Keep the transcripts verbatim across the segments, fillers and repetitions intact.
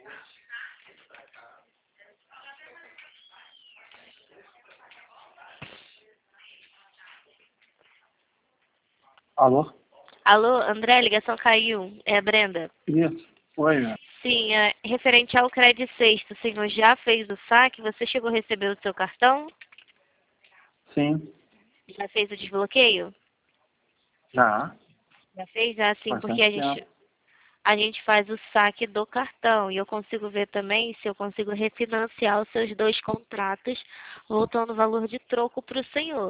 Alô? Alô, André, a ligação caiu. É a Brenda. Isso. Oi, né? Sim, é, referente ao crédito sexto, o senhor já fez o saque? Você chegou a receber o seu cartão? Sim. Já fez o desbloqueio? Já. Já fez? Já sim, porque Bastante a gente, tempo. a gente faz o saque do cartão. E eu consigo ver também se eu consigo refinanciar os seus dois contratos, voltando o valor de troco para o senhor.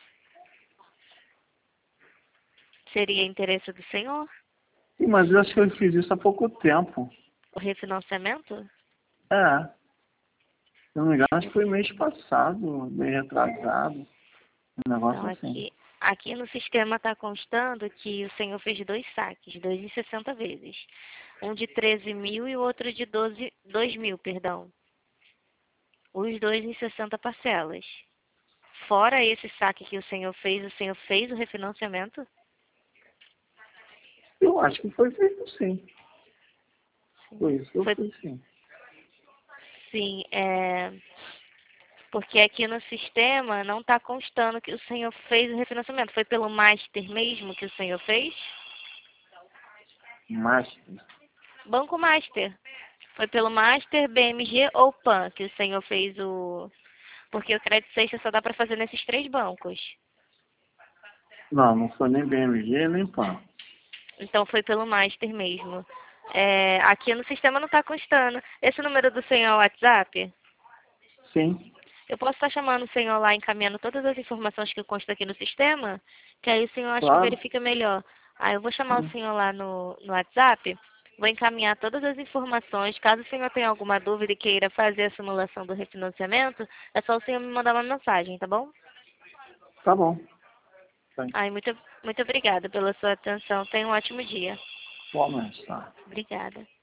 Seria interesse do senhor? Sim, mas eu acho que eu fiz isso há pouco tempo. O refinanciamento? É. Se não me engano, acho que foi mês passado, meio retrasado. Um negócio Então, assim. aqui, aqui no sistema está constando que o senhor fez dois saques, dois em sessenta vezes. Um de treze mil e o outro de doze, dois mil, perdão. Os dois em sessenta parcelas. Fora esse saque que o senhor fez, o senhor fez o refinanciamento? Eu acho que foi feito sim. Foi isso que eu Foi, fiz sim. sim, é... Porque aqui no sistema não está constando que o senhor fez o refinanciamento. Foi pelo Master mesmo que o senhor fez? Master. Banco Master. Foi pelo Master, B M G ou PAN que o senhor fez o... Porque o crédito sexta só dá para fazer nesses três bancos. Não, não foi nem B M G, nem PAN. Então foi pelo Master mesmo. É, aqui no sistema não está constando. Esse número do senhor é o WhatsApp? Sim. Eu posso estar chamando o senhor lá, encaminhando todas as informações que constam aqui no sistema? Que aí o senhor acha que Claro. verifica melhor. Aí eu vou chamar o Sim. senhor lá no, no WhatsApp, vou encaminhar todas as informações. Caso o senhor tenha alguma dúvida e queira fazer a simulação do refinanciamento, é só o senhor me mandar uma mensagem, tá bom? Tá bom. Sim. Ai, muito, muito obrigada pela sua atenção. Tenha um ótimo dia. Igualmente, tá. Obrigada.